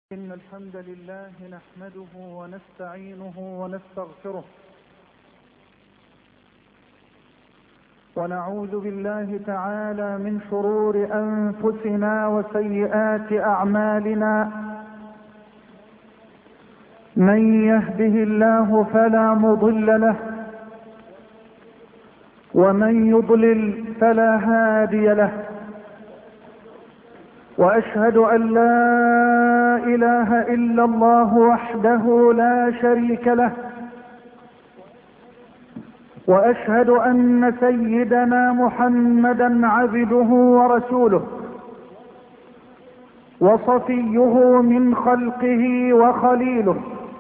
إن الحمد لله نحمده ونستعينه ونستغفره ونعوذ بالله تعالى من شرور أنفسنا وسيئات أعمالنا. من يهده الله فلا مضل له ومن يضلل فلا هادي له، وأشهد أن لا إله إلا الله وحده لا شريك له، وأشهد أن سيدنا محمدا عبده ورسوله وصفيه من خلقه وخليله،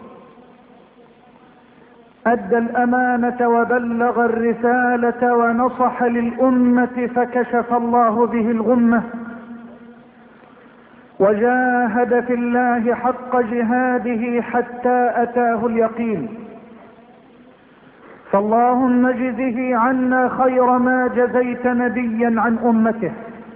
أدى الأمانة وبلغ الرسالة ونصح للأمة فكشف الله به الغمة، وجاهد في الله حق جهاده حتى أتاه اليقين. فاللهم اجزه عنا خير ما جزيت نبيا عن أمته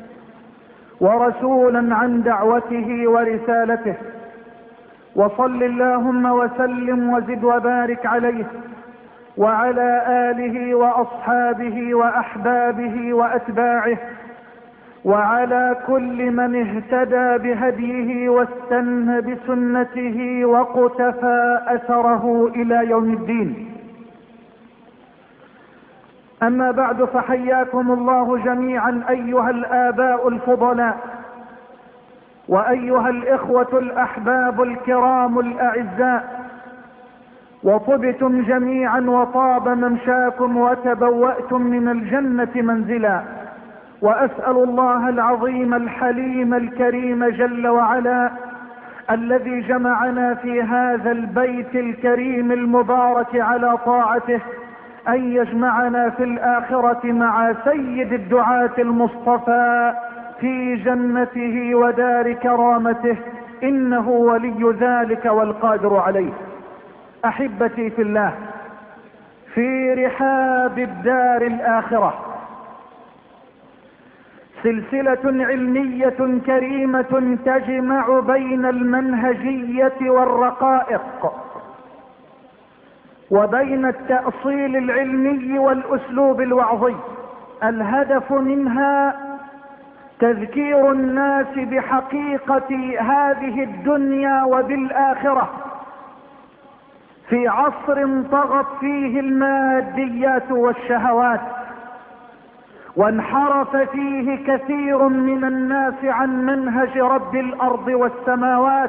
ورسولا عن دعوته ورسالته، وصل اللهم وسلم وزد وبارك عليه وعلى آله وأصحابه وأحبابه وأتباعه وعلى كل من اهتدى بهديه واستنى بسنته وقتفى أثره إلى يوم الدين. أما بعد، فحياكم الله جميعا أيها الآباء الفضلاء وأيها الإخوة الأحباب الكرام الأعزاء، وطبتم جميعا وطاب ممشاكم وتبوأتم من الجنة منزلا. وأسأل الله العظيم الحليم الكريم جل وعلا الذي جمعنا في هذا البيت الكريم المبارك على طاعته أن يجمعنا في الآخرة مع سيد الدعاة المصطفى في جنته ودار كرامته، إنه ولي ذلك والقادر عليه. أحبتي في الله، في رحاب الدار الآخرة سلسلة علمية كريمة تجمع بين المنهجية والرقائق وبين التأصيل العلمي والأسلوب الوعظي. الهدف منها تذكير الناس بحقيقة هذه الدنيا وبالآخرة في عصر طغت فيه الماديات والشهوات، وانحرف فيه كثير من الناس عن منهج رب الأرض والسماوات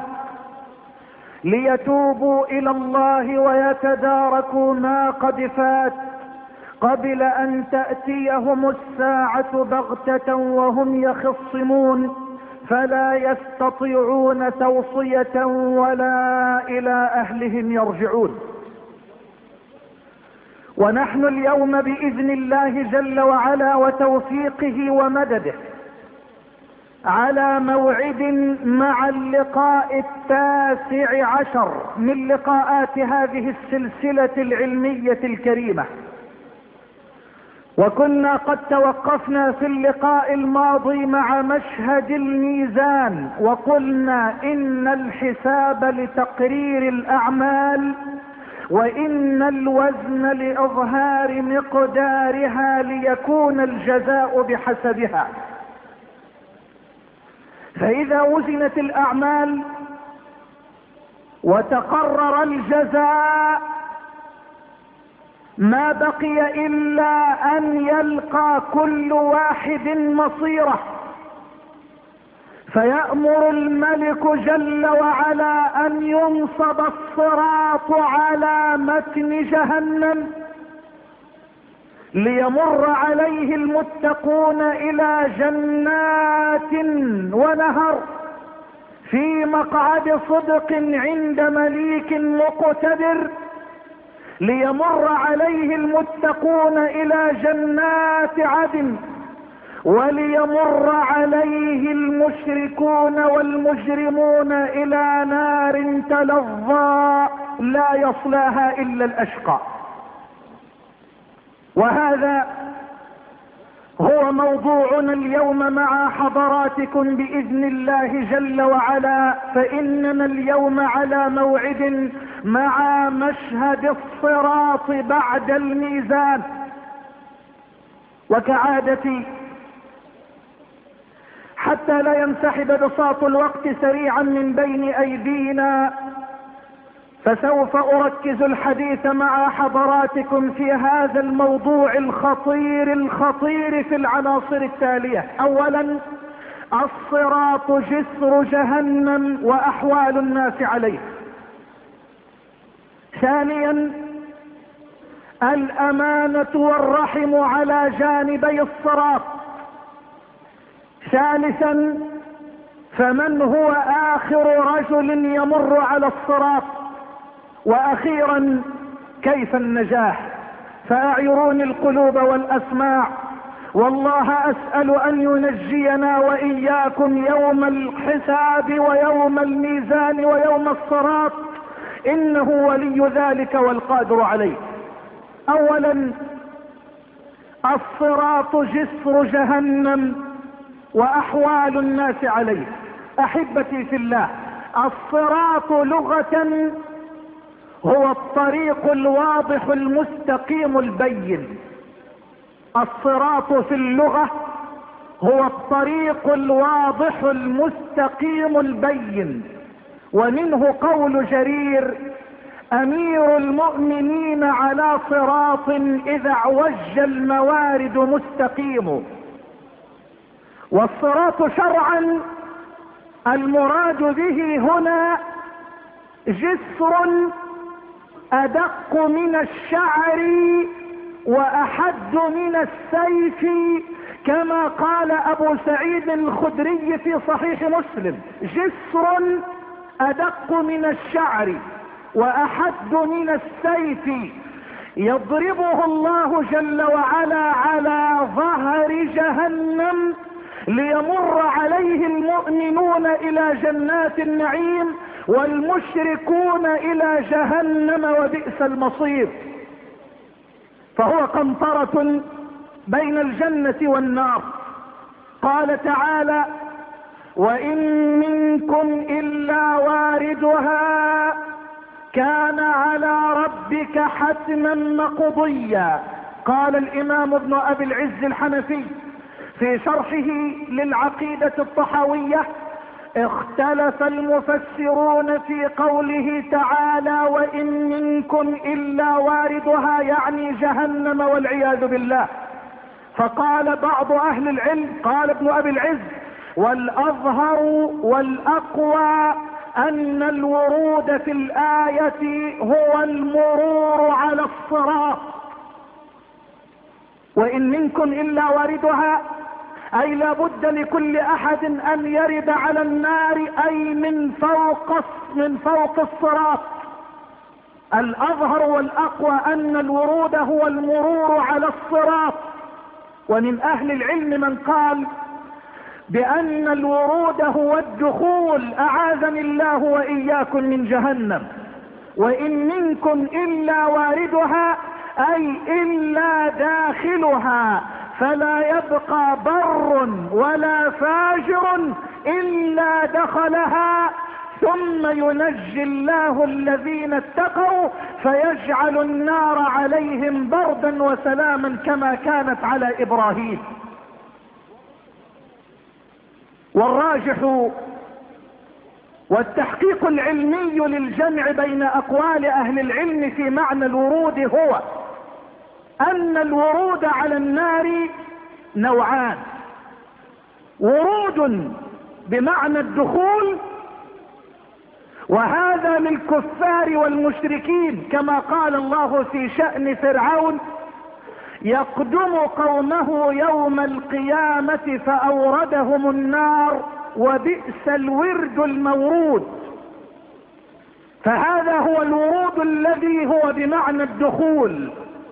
ليتوبوا إلى الله ويتداركوا ما قد فات قبل أن تأتيهم الساعة بغتة وهم يخصمون، فلا يستطيعون توصية ولا إلى أهلهم يرجعون. ونحن اليوم بإذن الله جل وعلا وتوفيقه ومدده على موعد مع اللقاء 19 من لقاءات هذه السلسلة العلمية الكريمة. وكنا قد توقفنا في اللقاء الماضي مع مشهد الميزان، وقلنا إن الحساب لتقرير الأعمال، وإن الوزن لإظهار مقدارها ليكون الجزاء بحسبها. فإذا وزنت الأعمال وتقرر الجزاء ما بقي إلا أن يلقى كل واحد مصيره، فيأمر الملك جل وعلا أن ينصب الصراط على متن جهنم ليمر عليه المتقون إلى جنات ونهر في مقعد صدق عند مليك مقتدر، ليمر عليه المتقون إلى جنات عدن، وليمر عليه المشركون والمجرمون إلى نار تلظى لا يصلاها إلا الأشقى. وهذا هو موضوعنا اليوم مع حضراتكم بإذن الله جل وعلا، فإننا اليوم على موعد مع مشهد الصراط بعد الميزان. وكعادتي حتى لا ينسحب بساط الوقت سريعا من بين أيدينا، فسوف أركز الحديث مع حضراتكم في هذا الموضوع الخطير في العناصر التالية. أولا، الصراط جسر جهنم وأحوال الناس عليه. ثانيا، الأمانة والرحم على جانبي الصراط. ثالثا، فمن هو آخر رجل يمر على الصراط. واخيرا، كيف النجاح. فاعيروني القلوب والاسماع، والله اسأل ان ينجينا واياكم يوم الحساب ويوم الميزان ويوم الصراط، انه ولي ذلك والقادر عليه. اولا، الصراط جسر جهنم واحوال الناس عليه. احبتي في الله، الصراط لغة هو الطريق الواضح المستقيم البين. الصراط في اللغة هو الطريق الواضح المستقيم البين. ومنه قول جرير: امير المؤمنين على صراط اذا اعوج الموارد مستقيم. والصراط شرعا المراد به هنا جسر ادق من الشعر واحد من السيف، كما قال ابو سعيد الخدري في صحيح مسلم: جسر ادق من الشعر واحد من السيف يضربه الله جل وعلا على ظهر جهنم ليمر عليه المؤمنون الى جنات النعيم والمشركون الى جهنم وبئس المصير. فهو قنطرة بين الجنة والنار. قال تعالى: وإن منكم إلا واردها كان على ربك حتما مقضيا. قال الإمام ابن أبي العز الحنفي في شرحه للعقيدة الطحاوية: اختلف المفسرون في قوله تعالى وإن منكم إلا واردها، يعني جهنم والعياذ بالله. فقال بعض أهل العلم، قال ابن أبي العز: والأظهر والأقوى أن الورود في الآية هو المرور على الصراط. وإن منكم إلا واردها أي لا بد لكل أحد أن يرد على النار، أي من فوق الصراط. الأظهر والأقوى أن الورود هو المرور على الصراط. ومن أهل العلم من قال بأن الورود هو الدخول، أعاذني الله وإياكم من جهنم. وإن منكم إلا واردها أي إلا داخلها، فلا يبقى بر ولا فاجر إلا دخلها، ثم ينجي الله الذين اتقوا فيجعل النار عليهم بردا وسلاما كما كانت على إبراهيم. والراجح والتحقيق العلمي للجمع بين أقوال أهل العلم في معنى الورود هو أن الورود على النار نوعان: ورود بمعنى الدخول، وهذا للكفار والمشركين، كما قال الله في شأن فرعون: يقدم قومه يوم القيامة فأوردهم النار وبئس الورد المورود. فهذا هو الورود الذي هو بمعنى الدخول.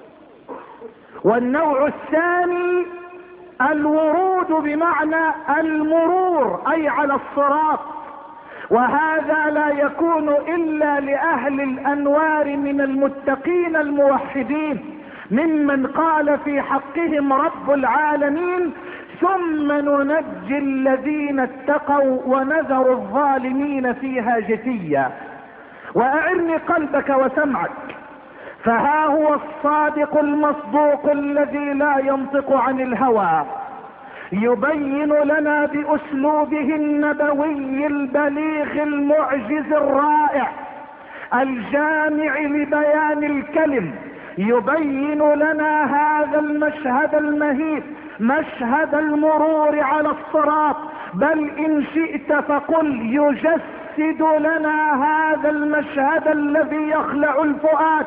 والنوع الثاني الورود بمعنى المرور، أي على الصراط، وهذا لا يكون إلا لأهل الأنوار من المتقين الموحدين، ممن قال في حقهم رب العالمين: ثم ننجي الذين اتقوا ونذر الظالمين فيها جثيا. وأعرني قلبك وسمعك، فها هو الصادق المصدوق الذي لا ينطق عن الهوى يبين لنا بأسلوبه النبوي البليغ المعجز الرائع الجامع لبيان الكلم، يبين لنا هذا المشهد المهيب، مشهد المرور على الصراط، بل إن شئت فقل يجسد لنا هذا المشهد الذي يخلع الفؤاد.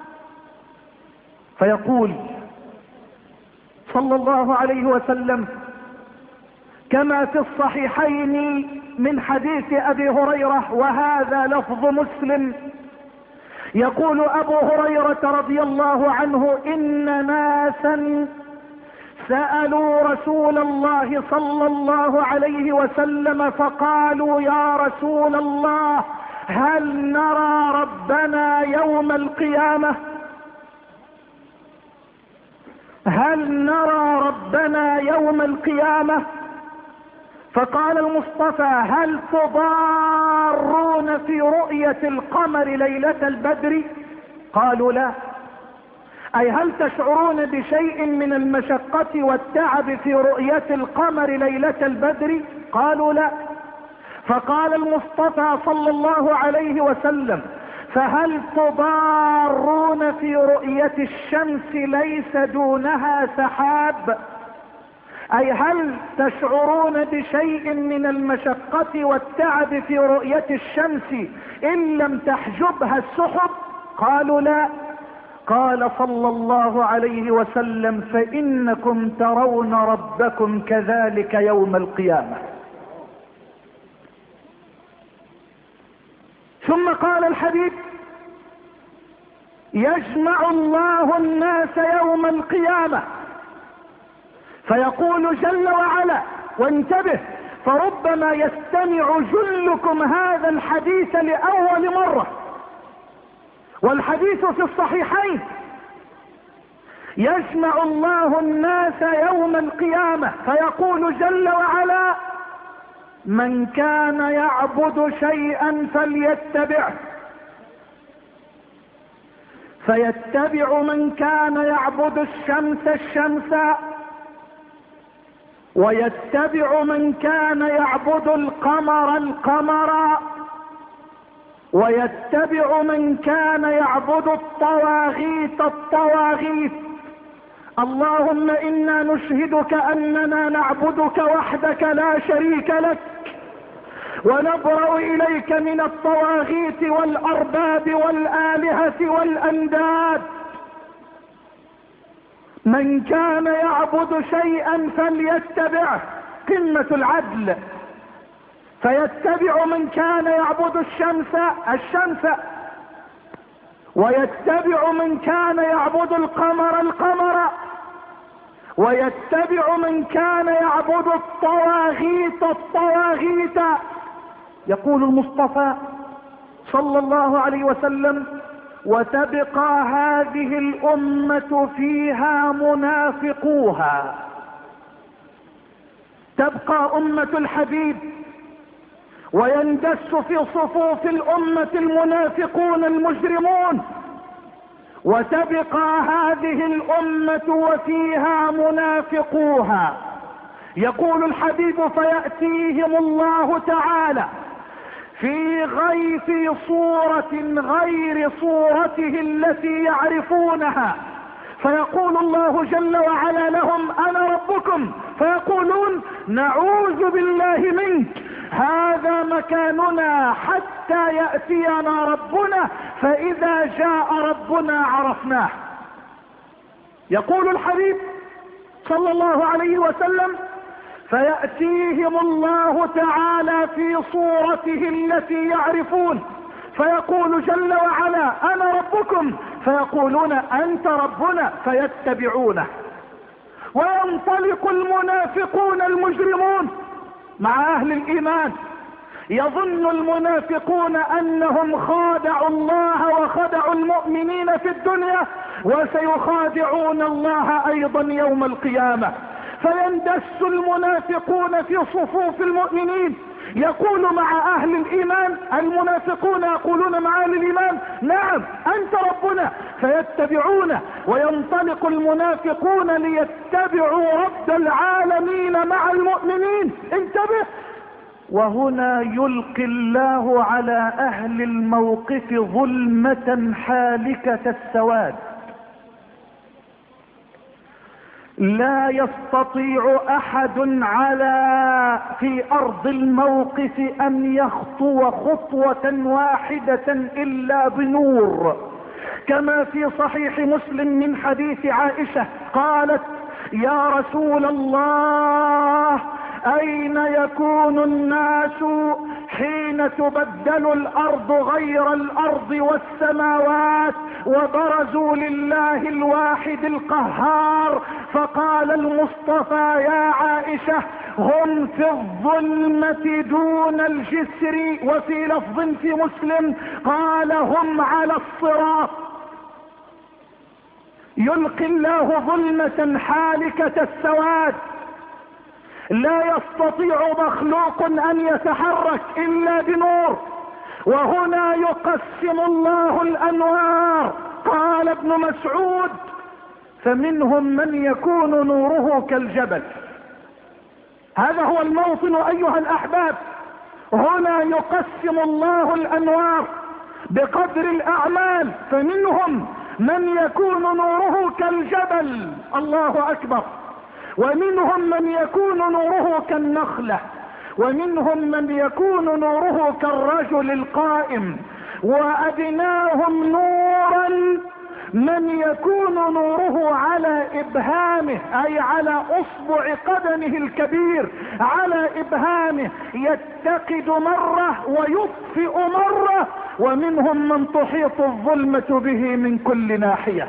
فيقول صلى الله عليه وسلم كما في الصحيحين من حديث أبي هريرة وهذا لفظ مسلم، يقول أبو هريرة رضي الله عنه: إن ناسا سألوا رسول الله صلى الله عليه وسلم فقالوا: يا رسول الله، هل نرى ربنا يوم القيامة؟ هل نرى ربنا يوم القيامة؟ فقال المصطفى: هل تضارون في رؤية القمر ليلة البدر؟ قالوا: لا. أي هل تشعرون بشيء من المشقة والتعب في رؤية القمر ليلة البدر؟ قالوا: لا. فقال المصطفى صلى الله عليه وسلم: فهل تضارون في رؤية الشمس ليس دونها سحاب؟ أي هل تشعرون بشيء من المشقة والتعب في رؤية الشمس إن لم تحجبها السحب؟ قالوا: لا. قال صلى الله عليه وسلم: فإنكم ترون ربكم كذلك يوم القيامة. ثم قال الحبيب: يجمع الله الناس يوم القيامة فيقول جل وعلا، وانتبه، فربما يستمع جلكم هذا الحديث لأول مرة، والحديث في الصحيحين: يجمع الله الناس يوم القيامة فيقول جل وعلا: من كان يعبد شيئا فليتبعه، فيتبع من كان يعبد الشمس الشمس، ويتبع من كان يعبد القمر القمر، ويتبع من كان يعبد الطواغيت الطواغيت. اللهم إنا نشهدك أننا نعبدك وحدك لا شريك لك، ونبرأ إليك من الطواغيت والأرباب والآلهة والأنداد. من كان يعبد شيئا فليتبعه، قمة العدل. فيتبع من كان يعبد الشمس، ويتبع من كان يعبد القمر، ويتبع من كان يعبد الطواغيت. يقول المصطفى صلى الله عليه وسلم: وتبقى هذه الأمة فيها منافقوها. تبقى أمة الحبيب ويندس في صفوف الأمة المنافقون المجرمون، وتبقى هذه الأمة وفيها منافقوها. يقول الحبيب: فيأتيهم الله تعالى في صورة غير صورته التي يعرفونها، فيقول الله جل وعلا لهم: أنا ربكم. فيقولون: نعوذ بالله منك، هذا مكاننا حتى يأتينا ربنا، فإذا جاء ربنا عرفناه. يقول الحبيب صلى الله عليه وسلم: فيأتيهم الله تعالى في صورته التي يعرفون، فيقول جل وعلا: أنا ربكم. فيقولون: أنت ربنا، فيتبعونه. وينطلق المنافقون المجرمون مع أهل الإيمان يظن المنافقون انهم خادعوا الله وخدعوا المؤمنين في الدنيا، وسيخادعون الله ايضا يوم القيامة. فيندس المنافقون في صفوف المؤمنين، يقول مع اهل الايمان، المنافقون يقولون مع اهل الايمان نعم انت ربنا، فيتبعونه، وينطلق المنافقون ليتبعوا رب العالمين مع المؤمنين. انتبه. وهنا يلقي الله على اهل الموقف ظلمة حالكة السواد، لا يستطيع احد في ارض الموقف ان يخطو خطوة واحدة الا بنور، كما في صحيح مسلم من حديث عائشة قالت: يا رسول الله، اين يكون الناس حين تبدل الارض غير الارض والسماوات وبرزوا لله الواحد القهار؟ فقال المصطفى: يا عائشة، هم في الظلمة دون الجسر. وفي لفظ في مسلم قال: هم على الصراط. يلقي الله ظلمة حالكة السواد، لا يستطيع مخلوق ان يتحرك الا بنور. وهنا يقسم الله الانوار. قال ابن مسعود: فمنهم من يكون نوره كالجبل. هذا هو الموطن ايها الاحباب. هنا يقسم الله الانوار بقدر الاعمال، فمنهم من يكون نوره كالجبل، الله اكبر، ومنهم من يكون نوره كالنخلة، ومنهم من يكون نوره كالرجل القائم، وأدناهم نورا من يكون نوره على إبهامه، أي على أصبع قدمه الكبير، على إبهامه، يتقد مرة ويطفئ مرة. ومنهم من تحيط الظلمة به من كل ناحية.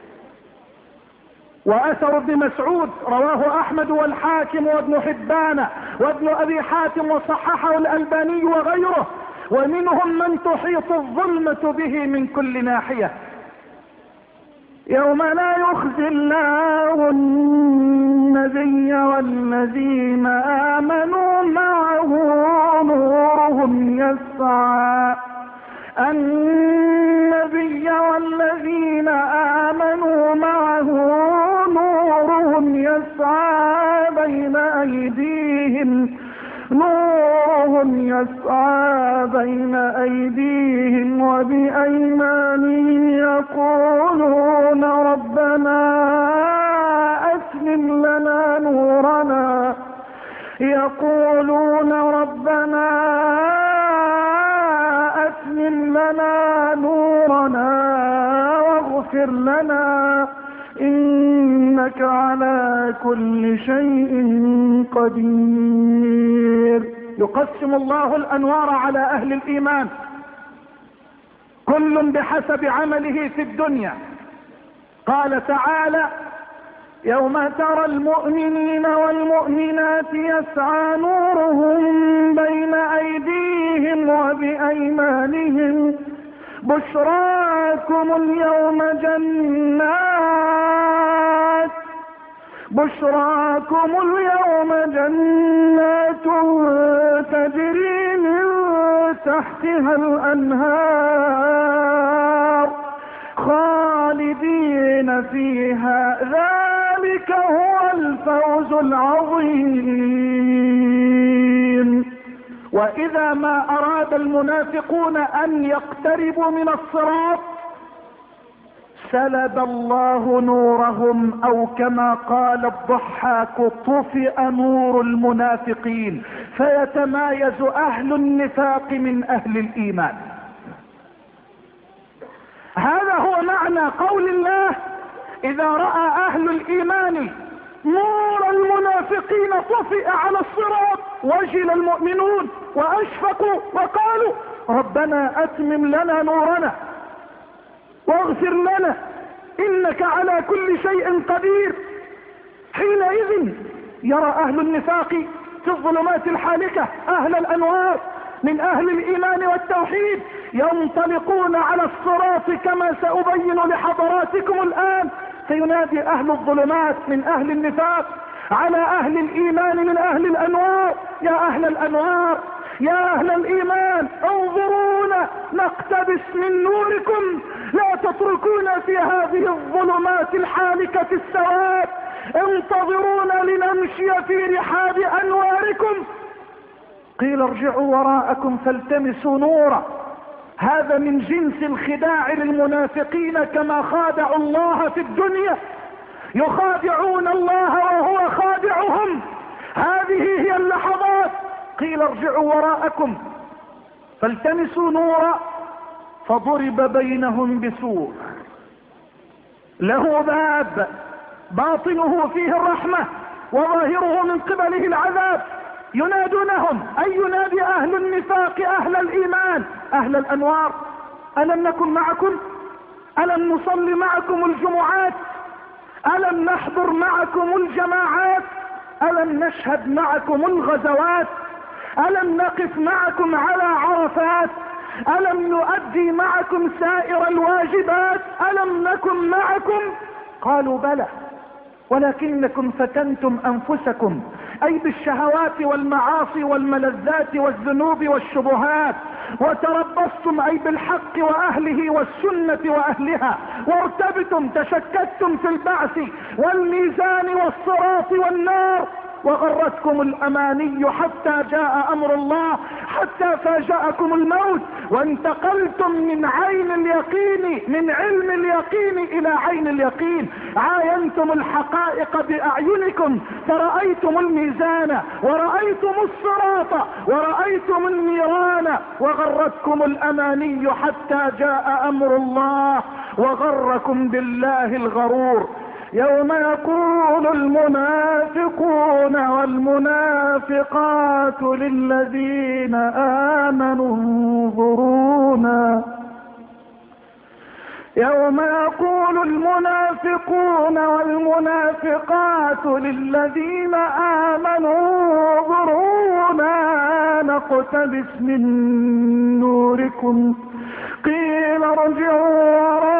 واثر ابن مسعود رواه احمد والحاكم وابن حبان وابن ابي حاتم وصححه الالباني وغيره. ومنهم من تحيط الظلمة به من كل ناحية. يوم لا يخزي الله النبي والذين آمنوا معه نورهم يسعى، النبي والذين آمنوا معه نورهم يسعى بين أيديهم، نورهم يسعى بين أيديهم وبأيمانهم، يقولون ربنا أتمم لنا نورنا، يقولون ربنا أتمم لنا نورنا واغفر لنا إنك على كل شيء قدير. يقسم الله الأنوار على أهل الإيمان، كل بحسب عمله في الدنيا. قال تعالى: يوم ترى المؤمنين والمؤمنات يسعى نورهم بين أيديهم وبأيمانهم، بشراكم اليوم جنات، بشراكم اليوم جنات تجري من تحتها الأنهار خالدين فيها، ذلك هو الفوز العظيم. وإذا ما أراد المنافقون أن يقتربوا من الصراط سلب الله نورهم، أو كما قال الضحاك: طفئ نور المنافقين، فيتمايز أهل النفاق من أهل الإيمان. هذا هو معنى قول الله: إذا رأى أهل الإيمان نور المنافقين طفئ على الصراط وجل المؤمنون وأشفقوا وقالوا ربنا أتمم لنا نورنا واغفر لنا إنك على كل شيء قدير. حينئذ يرى أهل النفاق في الظلمات الحالكة أهل الأنوار من اهل الايمان والتوحيد ينطلقون على الصراط كما سأبين لحضراتكم الان. فينادي اهل الظلمات من اهل النفاق على اهل الايمان من اهل الانوار: يا اهل الانوار، يا اهل الايمان، انظرونا نقتبس من نوركم، لا تتركونا في هذه الظلمات الحالكة السواد، انتظرونا لنمشي في رحاب انواركم. قيل ارجعوا وراءكم فالتمسوا نورا. هذا من جنس الخداع للمنافقين كما خادعوا الله في الدنيا، يخادعون الله وهو خادعهم. هذه هي اللحظات. قيل ارجعوا وراءكم فالتمسوا نورا فضرب بينهم بسور له باب باطنه فيه الرحمة وظاهره من قبله العذاب. ينادونهم، أي ينادي أهل النفاق أهل الإيمان أهل الأنوار: ألم نكن معكم؟ ألم نصلي معكم الجمعات؟ ألم نحضر معكم الجماعات؟ ألم نشهد معكم الغزوات؟ ألم نقف معكم على عرفات؟ ألم نؤدي معكم سائر الواجبات؟ ألم نكن معكم؟ قالوا بلى، ولكنكم فتنتم أنفسكم، أي بالشهوات والمعاصي والملذات والذنوب والشبهات، وتربصتم أي بالحق وأهله والسنة وأهلها، وارتبتم تشككتم في البعث والميزان والصراط والنار، وغرتكم الأماني حتى جاء أمر الله، حتى فاجأكم الموت، وانتقلتم من عين اليقين، من علم اليقين إلى عين اليقين. عاينتم الحقائق بأعينكم، فرأيتم الميزان ورأيتم الصراط ورأيتم النيران، وغرتكم الأماني حتى جاء أمر الله وغركم بالله الغرور. يوم يقول المنافقون والمنافقات للذين آمنوا انظرونا، يوم يقول المنافقون والمنافقات للذين آمنوا انظرونا نقتبس من نوركم، قيل ارجعوا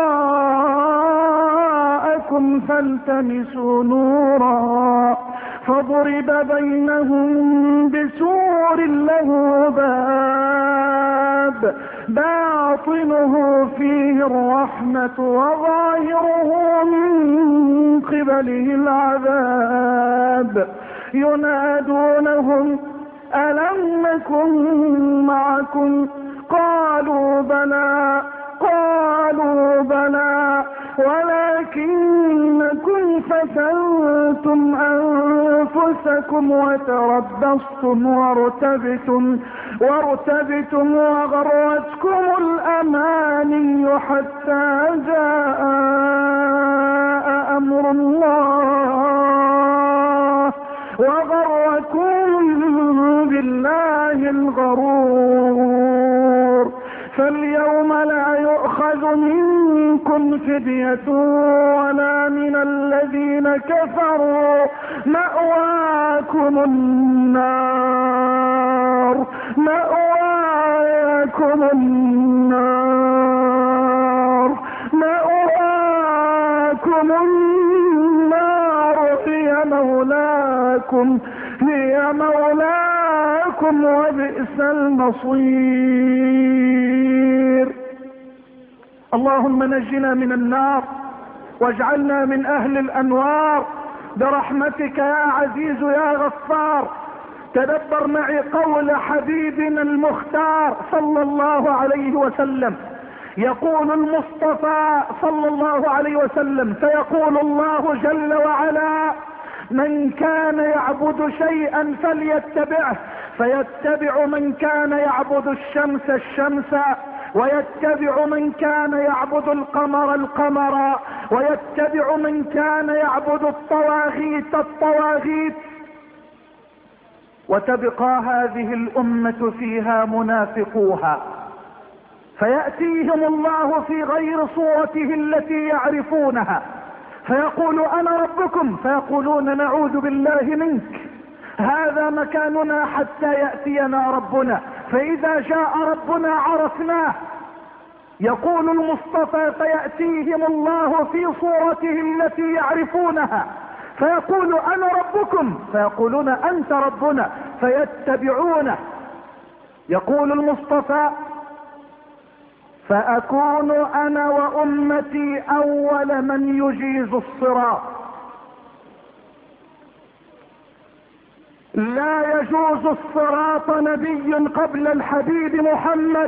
وراءكم فالتمسوا نورا فضرب بينهم بسور له باب باطنه فيه الرحمة وظاهره من قبله العذاب. ينادونهم ألم نكن معكم؟ قالوا بلى، قالوا بلى، ولكنكم فتنتم أنفسكم وتربصتم وارتبتم وغرتكم الأماني حتى جاء أمر الله وغركم بالله الغرور. فاليوم لا يؤخذ منكم فدية ولا من الذين كفروا، مأواكم النار، مأواكم النار، مأواكم النار، هي مولاكم، هي مولاكم وبئس المصير. اللهم نجنا من النار واجعلنا من اهل الانوار برحمتك يا عزيز يا غفار. تدبر معي قول حبيبنا المختار صلى الله عليه وسلم. يقول المصطفى صلى الله عليه وسلم: فيقول الله جل وعلا: من كان يعبد شيئا فليتبعه، فيتبع من كان يعبد الشمس الشمس، ويتبع من كان يعبد القمر القمر، ويتبع من كان يعبد الطواغيت الطواغيت. وتبقى هذه الأمة فيها منافقوها، فيأتيهم الله في غير صورته التي يعرفونها، فيقول: أنا ربكم، فيقولون: نعوذ بالله منك، هذا مكاننا حتى يأتينا ربنا. فإذا جاء ربنا عرفناه. يقول المصطفى فيأتيهم الله في صورته التي يعرفونها فيقول أنا ربكم، فيقولون أنت ربنا فيتبعونه. يقول المصطفى فأكون أنا وأمتي أول من يجيز الصراط. لا يجوز الصراط نبي قبل الحبيب محمد،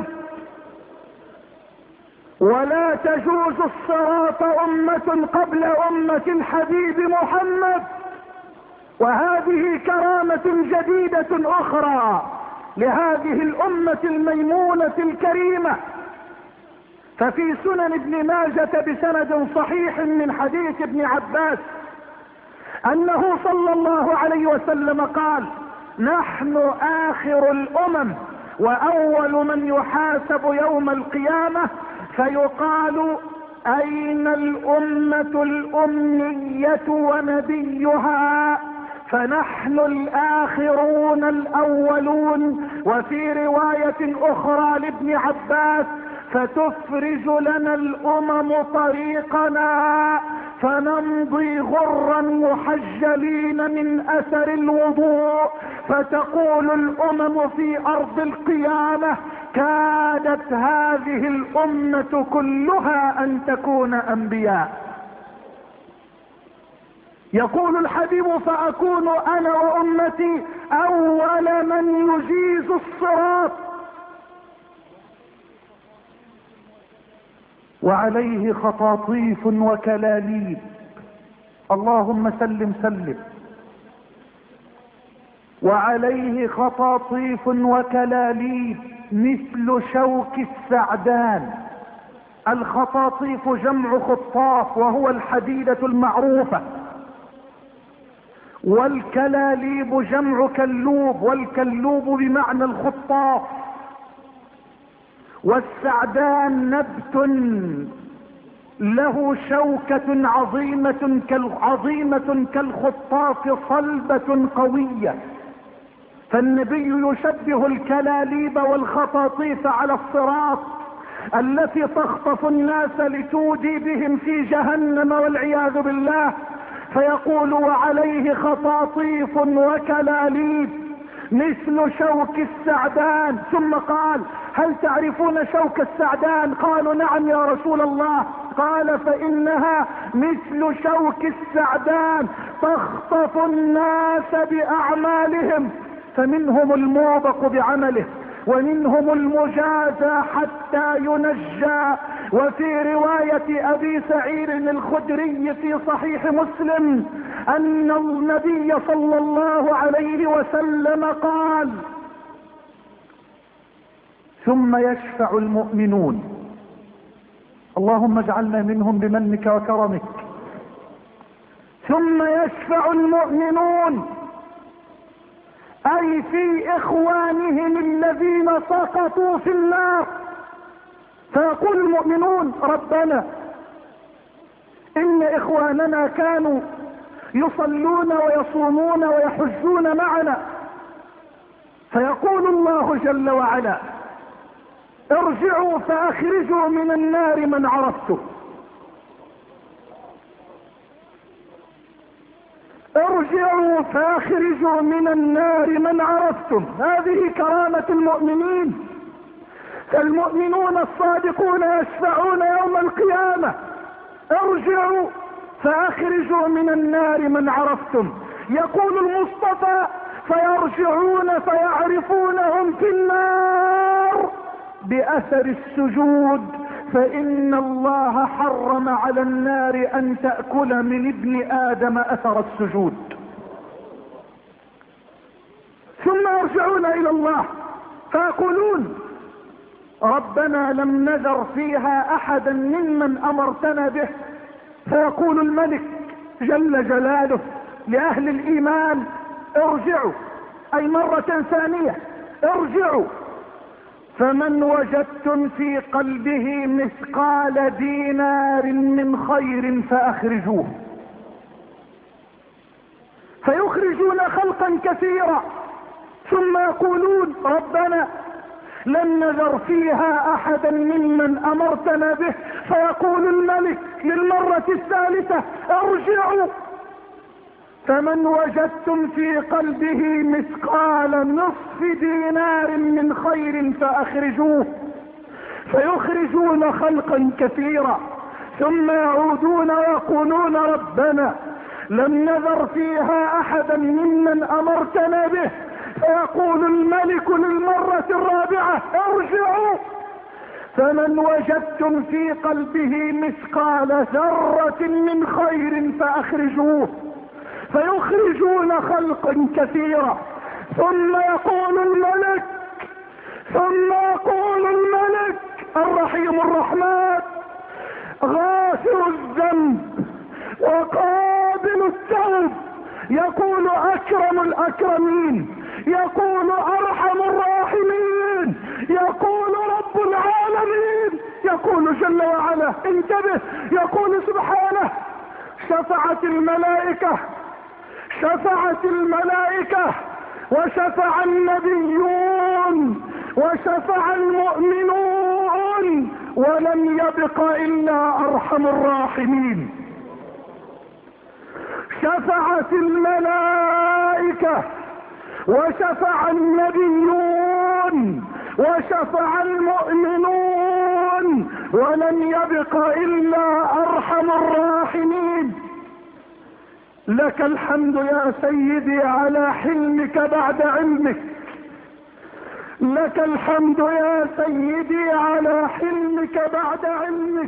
ولا تجوز الصراط أمة قبل أمة الحبيب محمد. وهذه كرامة جديدة أخرى لهذه الأمة الميمونة الكريمة. ففي سنن ابن ماجة بسند صحيح من حديث ابن عباس أنه صلى الله عليه وسلم قال نحن آخر الأمم وأول من يحاسب يوم القيامة، فيقال أين الأمة الأمية ونبيها؟ فنحن الآخرون الأولون. وفي رواية أخرى لابن عباس فتفرج لنا الأمم طريقنا فنمضي غرا محجلين من أثر الوضوء، فتقول الأمم في أرض القيامة كادت هذه الأمة كلها أن تكون أنبياء. يقول الحبيب فأكون أنا وأمتي أول من يجيز الصراط. وعليه خطاطيف وكلاليب، اللهم سلم سلم. وعليه خطاطيف وكلاليب مثل شوك السعدان. الخطاطيف جمع خطاف وهو الحديدة المعروفة، والكلاليب جمع كلوب والكلوب بمعنى الخطاف. والسعدان نبت له شوكة عظيمة كالخطاف صلبة قوية. فالنبي يشبه الكلاليب والخطاطيف على الصراط التي تخطف الناس لتودي بهم في جهنم والعياذ بالله، فيقول وعليه خطاطيف وكلاليب مثل شوك السعدان. ثم قال هل تعرفون شوك السعدان؟ قالوا نعم يا رسول الله. قال فإنها مثل شوك السعدان تخطف الناس بأعمالهم، فمنهم الموبق بعمله ومنهم المجازى حتى ينجى. وفي رواية أبي سعيد الخدري في صحيح مسلم أن النبي صلى الله عليه وسلم قال ثم يشفع المؤمنون، اللهم اجعلنا منهم بمنك وكرمك. ثم يشفع المؤمنون أي في إخوانهم الذين سقطوا في النار، فيقول المؤمنون ربنا إن إخواننا كانوا يصلون ويصومون ويحجون معنا، فيقول الله جل وعلا ارجعوا فأخرجوا من النار من عرفتم. ارجعوا فاخرجوا من النار من عرفتم. هذه كرامة المؤمنين. فالمؤمنون الصادقون يشفعون يوم القيامة ارجعوا فاخرجوا من النار من عرفتم. يقول المصطفى فيرجعون فيعرفونهم في النار بأثر السجود، فإن الله حرم على النار أن تأكل من ابن آدم أثر السجود. ثم يرجعون إلى الله فيقولون ربنا لم نذر فيها أحدا ممن أمرتنا به. فيقول الملك جل جلاله لأهل الإيمان ارجعوا، أي مرة ثانية ارجعوا، فمن وجدتم في قلبه مثقال دينار من خير فأخرجوه. فيخرجون خلقا كثيرا ثم يقولون ربنا لم نذر فيها احدا ممن امرتنا به، فيقول الملك للمرة الثالثة ارجعوا، فمن وجدتم في قلبه مثقال نصف دينار من خير فاخرجوه. فيخرجون خلقا كثيرا ثم يعودون ويقولون ربنا لم نذر فيها احدا ممن امرتنا به، فيقول الملك للمرة الرابعة ارجعوا، فمن وجدتم في قلبه مثقال ذرة من خير فاخرجوه. فيخرجون خلقا كثيرا ثم يقول الملك الرحيم الرحمن غافر الذنب وقابل التوب، يقول اكرم الاكرمين، يقول ارحم الراحمين، يقول رب العالمين، يقول جل وعلا انتبه، يقول سبحانه شفعت الملائكة وشفع النبيون وشفع المؤمنون ولم يبق الا ارحم الراحمين. شفعت الملائكة وشفع النبيون وشفع المؤمنون ولم يبق الا ارحم الراحمين. لك الحمد يا سيدي على حلمك بعد علمك، لك الحمد يا سيدي على حلمك بعد علمك،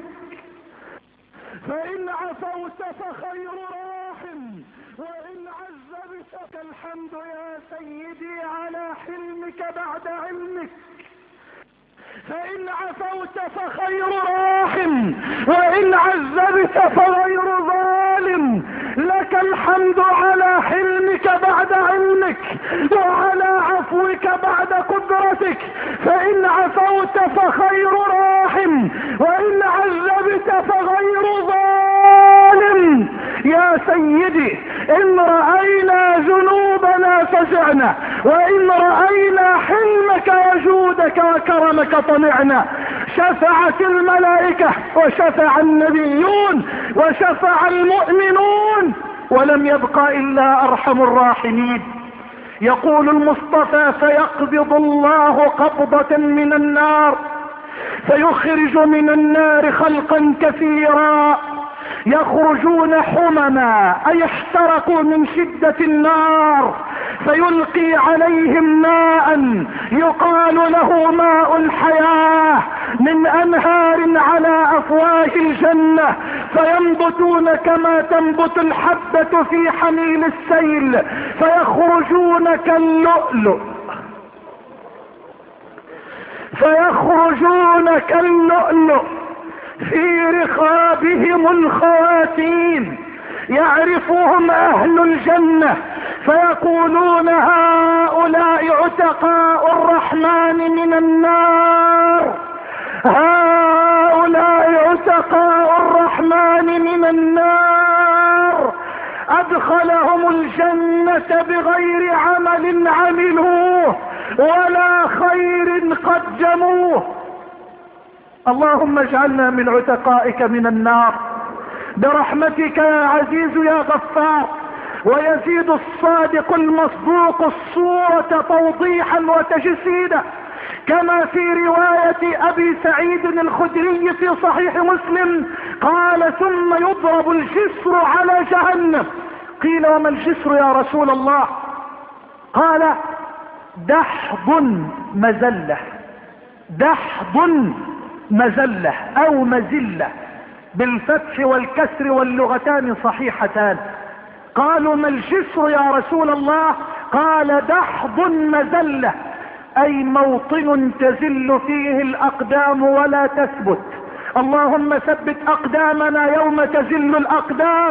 فإن عفوت فخير راحم وإن عذبت فالحمد يا سيدي على حلمك بعد علمك، فإن عفوت فخير راحم وإن عذبت فغير ظالم. لك الحمد على حلمك بعد علمك وعلى عفوك بعد قدرتك، فإن عفوت فخير راحم وإن عذبت فغير ظالم. يا سيدي إن رأينا ذنوبنا فزعنا، وإن رأينا حلمك وجودك وكرمك طمعنا. شفعت الملائكة وشفع النبيون وشفع المؤمنون ولم يبق إلا أرحم الراحمين. يقول المصطفى فيقبض الله قبضة من النار فيخرج من النار خلقا كثيرا يخرجون حمما أي احترقوا من شدة النار، فيلقي عليهم ماء يقال له ماء الحياة من أنهار على أفواه الجنة، فينبتون كما تنبت الحبة في حميل السيل، فيخرجون كاللؤلؤ في رخابهم الخواتيم، يعرفهم أهل الجنة فيقولون هؤلاء عتقاء الرحمن من النار، هؤلاء عتقاء الرحمن من النار، أدخلهم الجنة بغير عمل عملوه ولا خير قدموه. اللهم اجعلنا من عتقائك من النار برحمتك يا عزيز يا غفار. ويزيد الصادق المصدوق الصورة توضيحا وتجسيدا كما في رواية أبي سعيد الخدري في صحيح مسلم قال ثم يضرب الجسر على جهنم. قيل وما الجسر يا رسول الله؟ قال دحض مزلة، دحض مزلة أو مزلة بالفتح والكسر واللغتان صحيحتان. قالوا ما الجسر يا رسول الله؟ قال دحض مزلة أي موطن تزل فيه الأقدام ولا تثبت. اللهم ثبت أقدامنا يوم تزل الأقدام.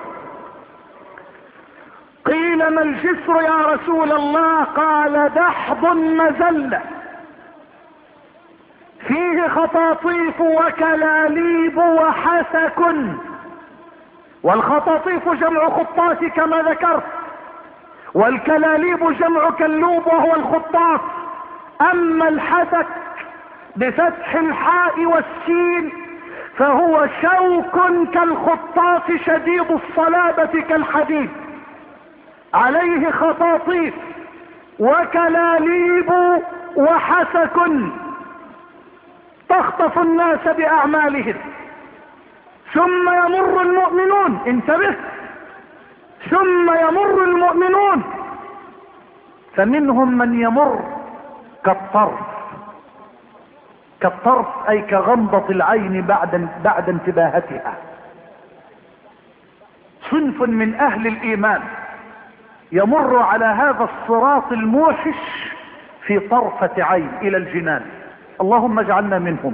قيل ما الجسر يا رسول الله؟ قال دحض مزلة فيه خطاطيف وكلاليب وحسك. والخطاطيف جمع خطاس كما ذكرت، والكلاليب جمع كلوب وهو الخطاس. اما الحسك بفتح الحاء والسين فهو شوك كالخطاف شديد الصلابة كالحديد، عليه خطاطيف وكلاليب وحسك تخطف الناس بأعمالهم. ثم يمر المؤمنون، انتبه، ثم يمر المؤمنون فمنهم من يمر كالطرف اي كغمضة العين بعد انتباهتها. صنف من اهل الايمان يمر على هذا الصراط الموحش في طرفة عين الى الجنان، اللهم اجعلنا منهم.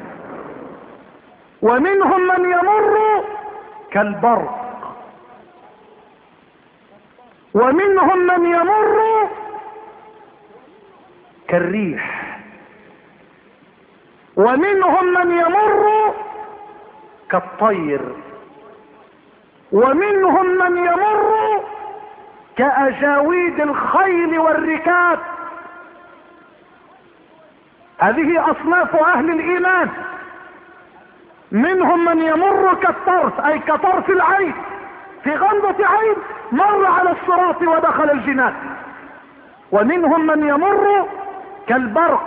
ومنهم من يمر كالبرق، ومنهم من يمر كالريح، ومنهم من يمر كالطير، ومنهم من يمر كأجاويد الخيل والركاب. هذه اصناف اهل الايمان. منهم من يمر كالطرف اي كطرف العين، في غمضة عين مر على الصراط ودخل الجنان. ومنهم من يمر كالبرق،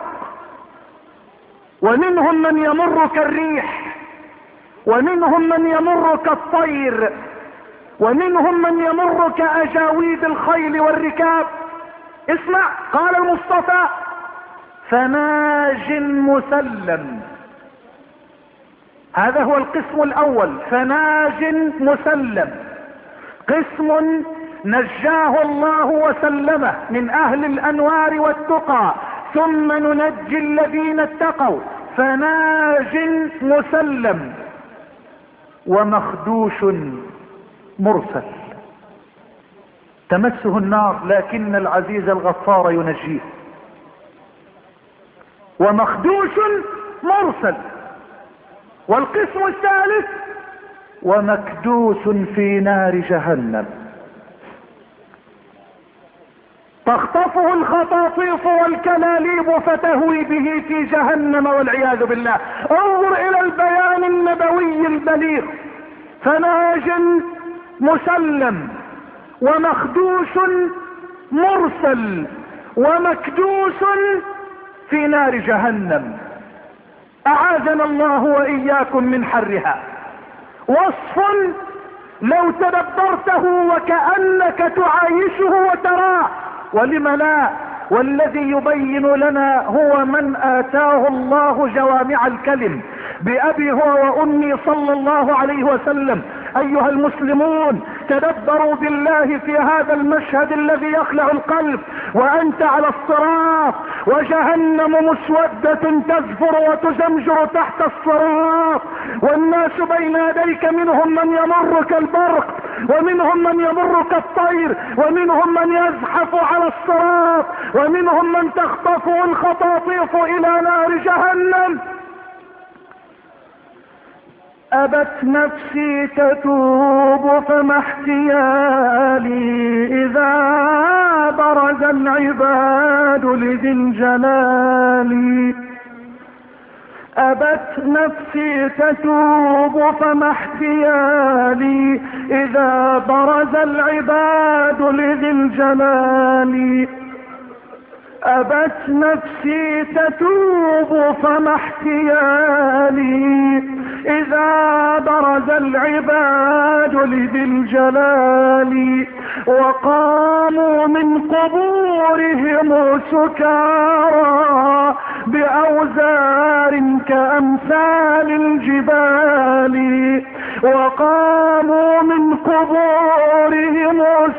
ومنهم من يمر كالريح، ومنهم من يمر كالطير، ومنهم من يمر كأجاويد الخيل والركاب. اسمع، قال المصطفى: فناج مسلم. هذا هو القسم الاول، فناج مسلم، قسم نجاه الله وسلمه من اهل الانوار والتقى، ثم ننجي الذين اتقوا. فناج مسلم. ومخدوش مرسل، تمسه النار لكن العزيز الغفار ينجيه. ومخدوش مرسل. والقسم الثالث: ومكدوس في نار جهنم، تخطفه الخطاطيف والكلاليب فتهوي به في جهنم والعياذ بالله. انظر الى البيان النبوي البليغ: فناج مسلم، ومخدوش مرسل، ومكدوس في نار جهنم، اعاذنا الله واياكم من حرها. وصف لو تدبرته وكأنك تعايشه وتراه، ولم لا؟ والذي يبين لنا هو من آتاه الله جوامع الكلم، بأبي هو وأمي صلى الله عليه وسلم. أيها المسلمون، تدبروا بالله في هذا المشهد الذي يخلع القلب، وأنت على الصراط وجهنم مسودة تزفر وتزمجر تحت الصراط، والناس بين يديك منهم من يمر كالبرق، ومنهم من يمر كالطير، ومنهم من يزحف على الصراط، ومنهم من تخطفه الخطاطيف إلى نار جهنم. أبت نفسي تتوب فما احتيالي إذا برز العباد لذي الجلال. أبت نفسي تتوب فما احتيالي إذا برز العباد لذي الجلال. أبت نفسي تتوب فما احتيالي إذا برز العباد لذي الجلال. وقاموا من قبورهم سكارى بأوزار كأمثال الجبال. وقاموا من قبورهم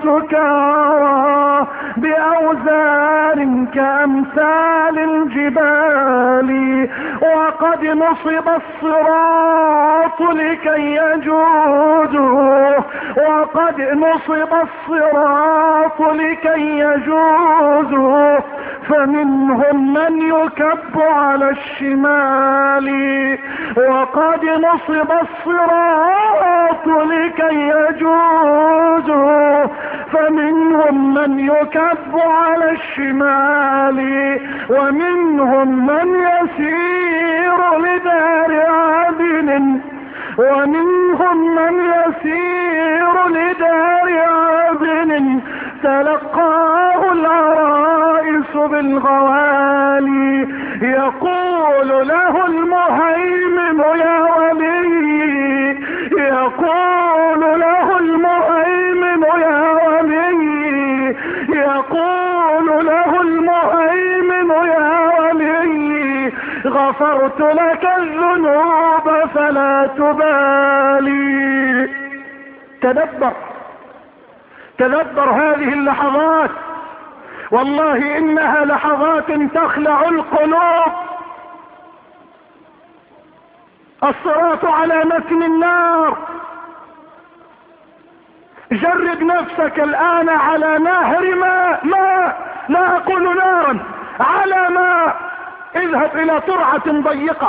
سكارى بأوزار كأمثال الجبال. وقد نصب الصراط لكي يجوزوا، وقد نصب الصراط لكي يجوزوا، فمنهم من يكب على الشمال. وقد نصب الصراط لكي يجوزوا، فمنهم من يكب على الشمال ومنهم من يسير لدار عدن ومنهم من يسير لدار عدن تلقاه العرائس بالغوالي يقول له المهيمن يا ولي يقول له المهيمن يا ولي يقول له المهيمن يا ولي غفرت لك الذنوب فلا تبالي. تدبر هذه اللحظات، والله انها لحظات تخلع القلوب. الصراط على متن النار، جرب نفسك الان على نهر ماء، لا اقول نارا، على ماء. اذهب الى ترعة ضيقة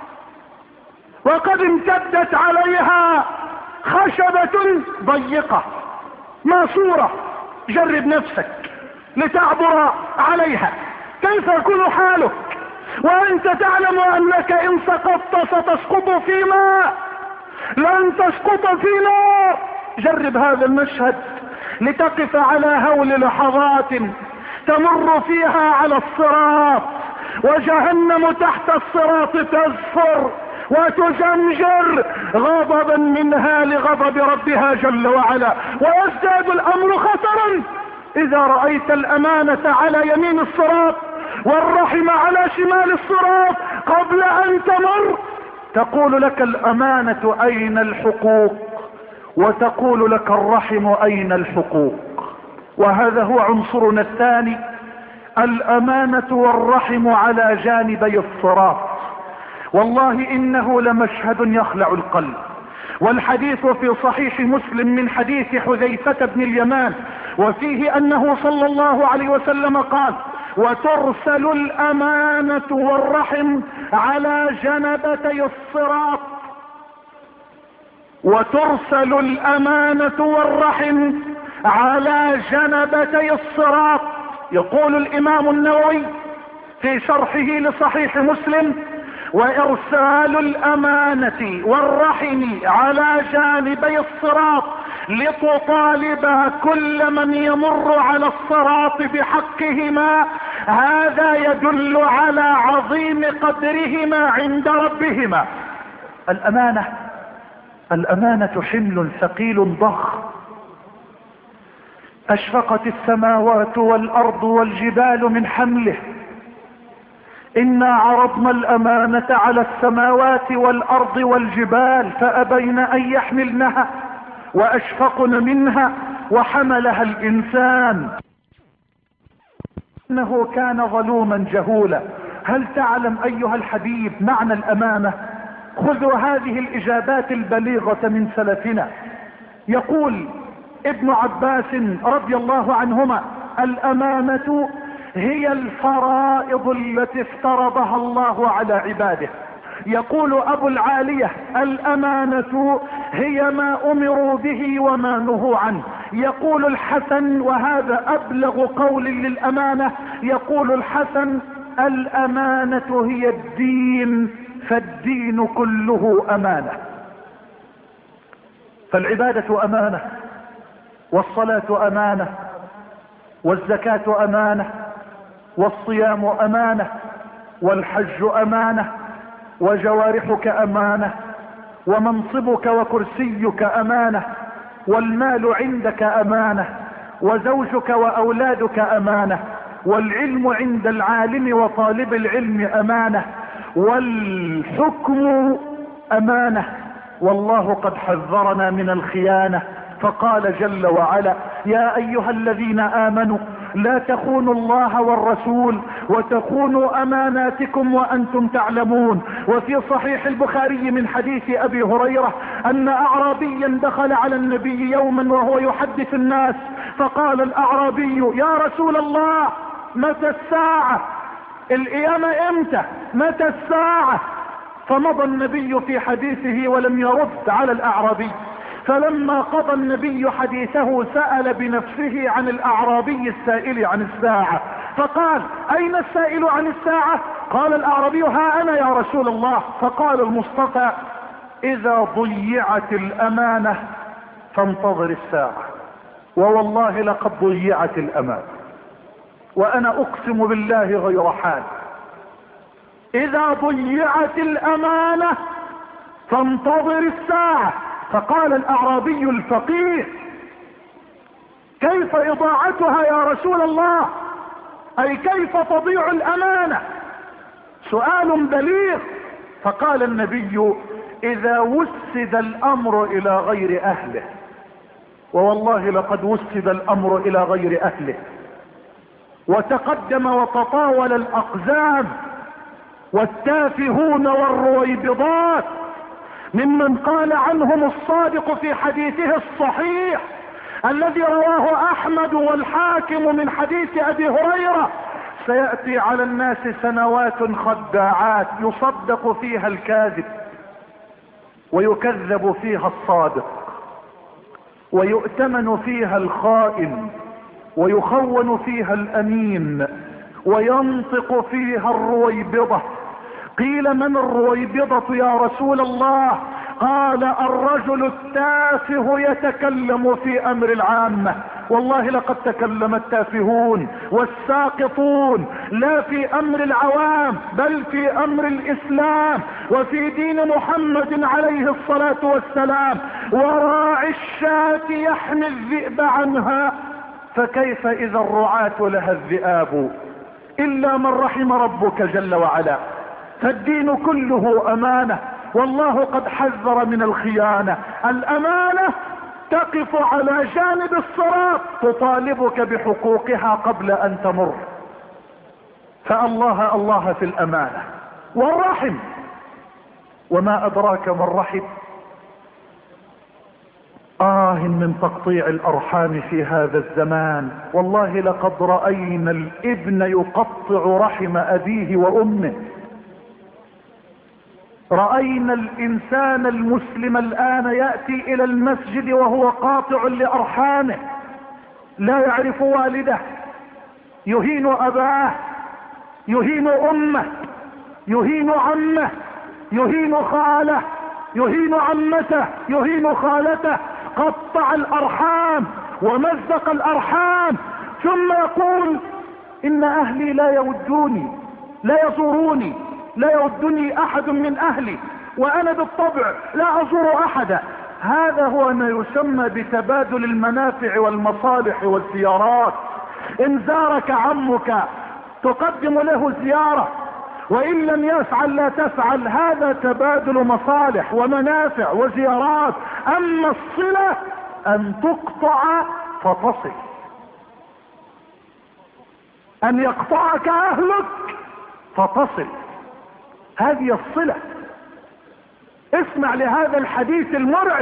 وقد امتدت عليها خشبة ضيقة ماسورة، جرب نفسك لتعبر عليها، كيف يكون حالك وانت تعلم انك ان سقطت ستسقط في ماء، لن تسقط في نار. جرب هذا المشهد لتقف على هول لحظات تمر فيها على الصراط، وجهنم تحت الصراط تزفر وتزمجر غضبا منها لغضب ربها جل وعلا. ويزداد الامر خطرا اذا رأيت الامانة على يمين الصراط والرحم على شمال الصراط، قبل ان تمر تقول لك الامانة اين الحقوق، وتقول لك الرحم اين الحقوق. وهذا هو عنصرنا الثاني، الامانة والرحم على جانبي الصراط. والله انه لمشهد يخلع القلب. والحديث في صحيح مسلم من حديث حذيفة بن اليمان، وفيه انه صلى الله عليه وسلم قال: وترسل الامانة والرحم على جنبتي الصراط. وترسل الامانة والرحم على جنبتي الصراط. يقول الامام النووي في شرحه لصحيح مسلم: وارسال الامانة والرحم على جانبي الصراط لتطالب كل من يمر على الصراط بحقهما، هذا يدل على عظيم قدرهما عند ربهما. الامانة حمل ثقيل ضخم، اشفقت السماوات والارض والجبال من حمله. انا عرضنا الامانة على السماوات والارض والجبال فابين ان يحملنها واشفقن منها وحملها الانسان انه كان ظلوما جهولا. هل تعلم ايها الحبيب معنى الامانة؟ خذوا هذه الاجابات البليغة من سلفنا. يقول ابن عباس رضي الله عنهما: الامانة هي الفرائض التي افترضها الله على عباده. يقول ابو العالية: الامانة هي ما امروا به وما نهوا عنه. يقول الحسن، وهذا ابلغ قول للامانة، يقول الحسن: الامانة هي الدين، فالدين كله امانة. فالعبادة امانة، والصلاة امانة، والزكاة امانة، والصيام امانة، والحج امانة، وجوارحك امانة، ومنصبك وكرسيك امانة، والمال عندك امانة، وزوجك واولادك امانة، والعلم عند العالم وطالب العلم امانة، والحكم امانة. والله قد حذرنا من الخيانة فقال جل وعلا: يا ايها الذين امنوا لا تخونوا الله والرسول وتخونوا اماناتكم وانتم تعلمون. وفي صحيح البخاري من حديث ابي هريرة ان اعرابيا دخل على النبي يوما وهو يحدث الناس، فقال الاعرابي: يا رسول الله، متى الساعة؟ القيامة امتى؟ متى الساعة؟ فمضى النبي في حديثه ولم يرد على الاعرابي. فلما قضى النبي حديثه سأل بنفسه عن الأعرابي السائل عن الساعة، فقال: أين السائل عن الساعة؟ قال الأعرابي: ها أنا يا رسول الله. فقال المصطفى: إذا ضيعت الأمانة فانتظر الساعة. ووالله لقد ضيعت الأمانة، وأنا أقسم بالله غير حال. إذا ضيعت الأمانة فانتظر الساعة. فقال الأعرابي الفقيه: كيف إضاعتها يا رسول الله؟ أي كيف تضيع الأمانة؟ سؤال بليغ. فقال النبي: إذا وسد الأمر إلى غير أهله. ووالله لقد وسد الأمر إلى غير أهله، وتقدم وتطاول الأقزام والتافهون والرويبضات ممن قال عنهم الصادق في حديثه الصحيح الذي رواه أحمد والحاكم من حديث أبي هريرة: سيأتي على الناس سنوات خداعات يصدق فيها الكاذب ويكذب فيها الصادق، ويؤتمن فيها الخائن ويخون فيها الأمين، وينطق فيها الرويبضة. قيل: من الرويبضة يا رسول الله؟ قال: الرجل التافه يتكلم في أمر العامة. والله لقد تكلم التافهون والساقطون لا في أمر العوام بل في أمر الإسلام وفي دين محمد عليه الصلاة والسلام. وراعي الشاة يحمي الذئب عنها، فكيف إذا الرعاة لها الذئاب؟ إلا من رحم ربك جل وعلا. فالدين كله أمانة، والله قد حذر من الخيانة. الأمانة تقف على جانب الصراط تطالبك بحقوقها قبل أن تمر. فالله الله في الأمانة. والرحم، وما أدراك ما الرحم؟ من تقطيع الأرحام في هذا الزمان. والله لقد رأينا الابن يقطع رحم أبيه وأمه. رأينا الإنسان المسلم الآن يأتي إلى المسجد وهو قاطع لأرحامه، لا يعرف والده، يهين أباه، يهين أمه، يهين عمه، يهين خاله، يهين عمته، يهين خالته. قطع الأرحام ومزق الأرحام، ثم يقول: إن أهلي لا يودوني، لا يزوروني، لا يودني أحد من أهلي، وأنا بالطبع لا أزور أحدا. هذا هو ما يسمى بتبادل المنافع والمصالح والزيارات. إن زارك عمك تقدم له زيارة، وإن لم يفعل لا تفعل. هذا تبادل مصالح ومنافع وزيارات. أما الصلة أن تقطع فتصل، أن يقطعك أهلك فتصل، هذه الصلة. اسمع لهذا الحديث المرعب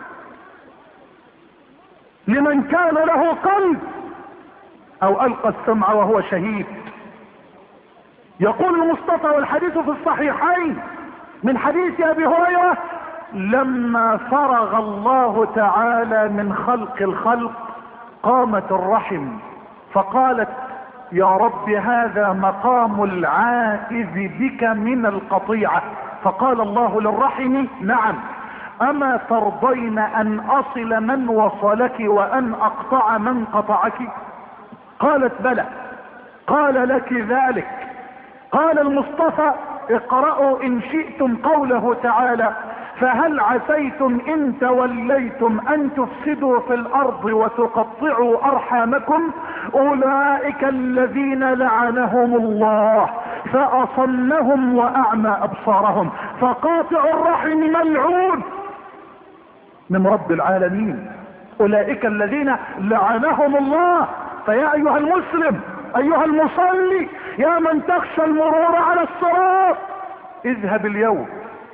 لمن كان له قلب أو ألقى السمع وهو شهيد. يقول المصطفى والحديث في الصحيحين من حديث أبي هريرة: لما فرغ الله تعالى من خلق الخلق قامت الرحم فقالت: يا رب هذا مقام العائذ بك من القطيعة. فقال الله للرحم: نعم، أما ترضين أن أصل من وصلك وأن أقطع من قطعك؟ قالت: بلى. قال: لك ذلك. قال المصطفى: اقرأوا إن شئتم قوله تعالى: فهل عسيتم إن توليتم أن تفسدوا في الأرض وتقطعوا أرحامكم؟ أولئك الذين لعنهم الله فأصمهم وأعمى أبصارهم. فقاطع الرحم ملعون من رب العالمين. أولئك الذين لعنهم الله. فيا أيها المسلم، أيها المصلي، يا من تخشى المرور على الصراط، اذهب اليوم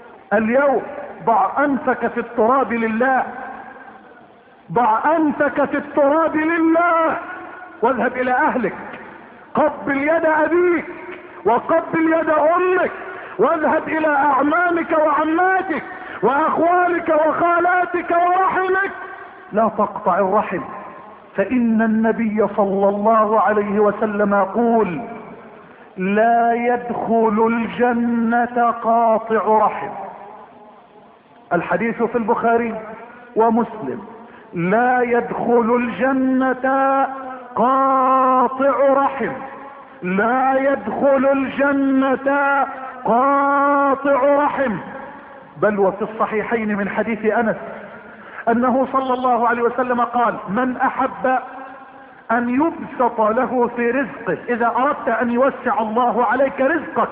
ضع أنفك في التراب لله، ضع أنفك في التراب لله، واذهب إلى أهلك، قبل يد أبيك وقبل يد أمك، واذهب إلى أعمامك وعماتك، واخوالك وخالاتك ورحمك لا تقطع الرحم، فان النبي صلى الله عليه وسلم يقول لا يدخل الجنة قاطع رحم. الحديث في البخاري ومسلم. لا يدخل الجنة قاطع رحم، لا يدخل الجنة قاطع رحم. بل وفي الصحيحين من حديث انس انه صلى الله عليه وسلم قال من احب ان يبسط له في رزقه، اذا اردت ان يوسع الله عليك رزقك،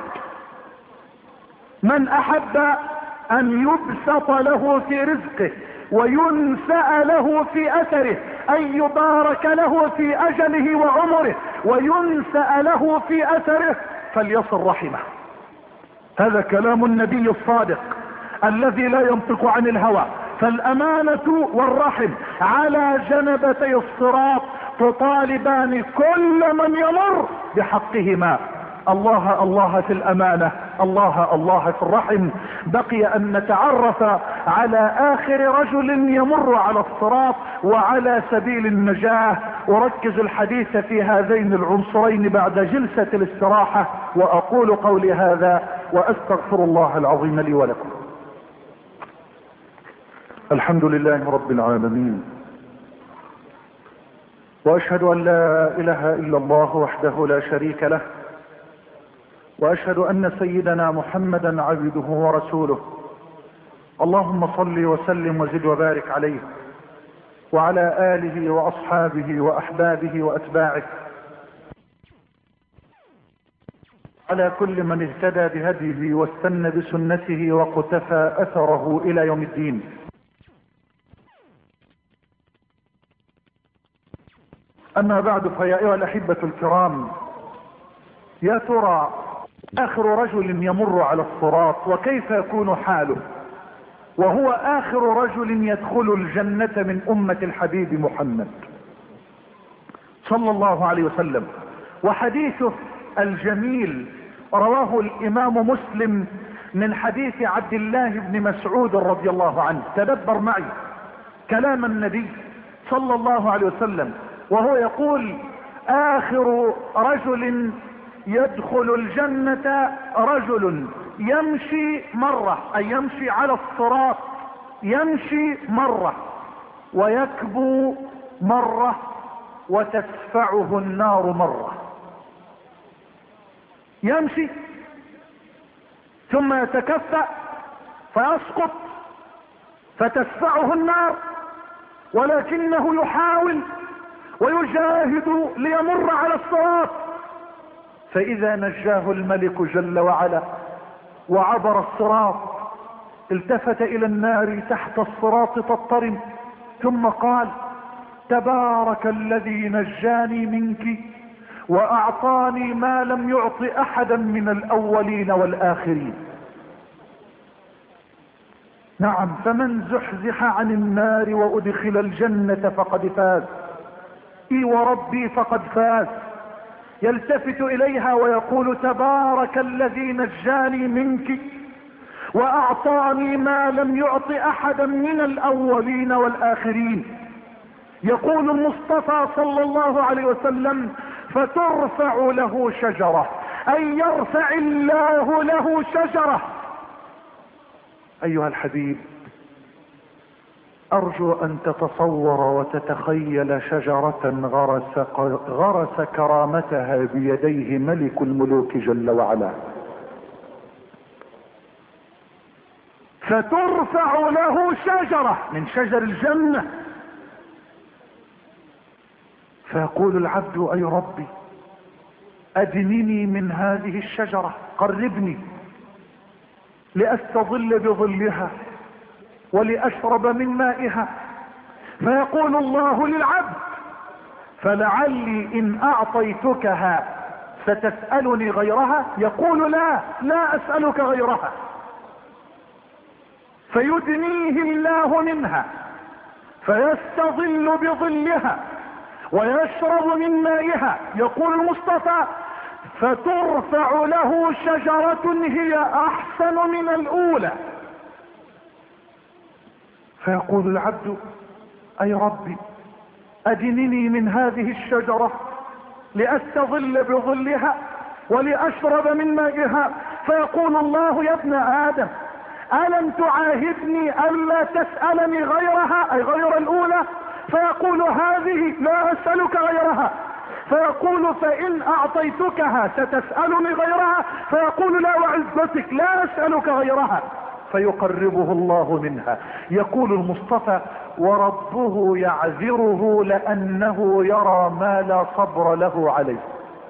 من احب ان يبسط له في رزقه وينسأ له في اثره، ان يبارك له في اجله وعمره وينسأ له في اثره، فليصل رحمه. هذا كلام النبي الصادق الذي لا ينطق عن الهوى. فالامانة والرحم على جنبتي الصراط تطالبان كل من يمر بحقهما. الله الله في الامانة، الله الله في الرحم. بقي ان نتعرف على اخر رجل يمر على الصراط وعلى سبيل النجاة. اركز الحديث في هذين العنصرين بعد جلسة الاستراحة، واقول قولي هذا واستغفر الله العظيم لي ولكم. الحمد لله رب العالمين، واشهد ان لا اله الا الله وحده لا شريك له، واشهد ان سيدنا محمدا عبده ورسوله. اللهم صل وسلم وزد وبارك عليه وعلى اله واصحابه واحبابه واتباعه، على كل من اهتدى بهديه واستنى بسنته وقتفى اثره الى يوم الدين. اما بعد، فيا ايها الاحبة الكرام، يا ترى اخر رجل يمر على الصراط وكيف يكون حاله وهو اخر رجل يدخل الجنة من امة الحبيب محمد صلى الله عليه وسلم. وحديثه الجميل رواه الامام مسلم من حديث عبد الله بن مسعود رضي الله عنه. تدبر معي كلام النبي صلى الله عليه وسلم وهو يقول اخر رجل يدخل الجنة رجل يمشي مرة، اي يمشي على الصراط، يمشي مرة ويكبو مرة وتدفعه النار مرة. يمشي ثم يتكفأ فيسقط فتدفعه النار، ولكنه يحاول ويجاهد ليمر على الصراط، فاذا نجاه الملك جل وعلا وعبر الصراط التفت الى النار تحت الصراط تضطرم، ثم قال تبارك الذي نجاني منك واعطاني ما لم يعط احدا من الاولين والاخرين. نعم، فمن زحزح عن النار وادخل الجنة فقد فاز. اي وربي فقد فاز. يلتفت اليها ويقول تبارك الذي نجاني منك واعطاني ما لم يعط احدا من الاولين والاخرين. يقول المصطفى صلى الله عليه وسلم فترفع له شجرة، اي يرفع الله له شجرة. ايها الحبيب، ارجو ان تتصور وتتخيل شجرة غرس كرامتها بيديه ملك الملوك جل وعلا، فترفع له شجرة من شجر الجنة، فيقول العبد اي ربي ادنني من هذه الشجرة، قربني لاستظل بظلها ولاشرب من مائها. فيقول الله للعبد فلعلي ان اعطيتكها ستسألني غيرها، يقول لا اسألك غيرها، فيدنيه الله منها فيستظل بظلها ويشرب من مائها. يقول المصطفى فترفع له شجرة هي احسن من الاولى، فيقول العبد اي ربي ادنني من هذه الشجرة لاستظل بظلها ولاشرب من مائها. فيقول الله يا ابن ادم الم تعاهدني الا تسألني غيرها، اي غير الاولى؟ فيقول هذه لا اسألك غيرها. فيقول فان اعطيتكها ستسألني غيرها؟ فيقول لا وعزتك لا اسألك غيرها. فيقربه الله منها. يقول المصطفى وربه يعذره لانه يرى ما لا صبر له عليه.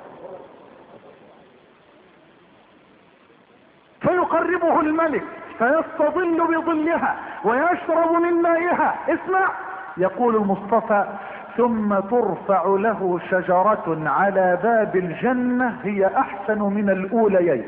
فيقربه الملك فيستظل بظلها ويشرب من مائها. اسمع، يقول المصطفى ثم ترفع له شجرة على باب الجنة هي احسن من الاوليين.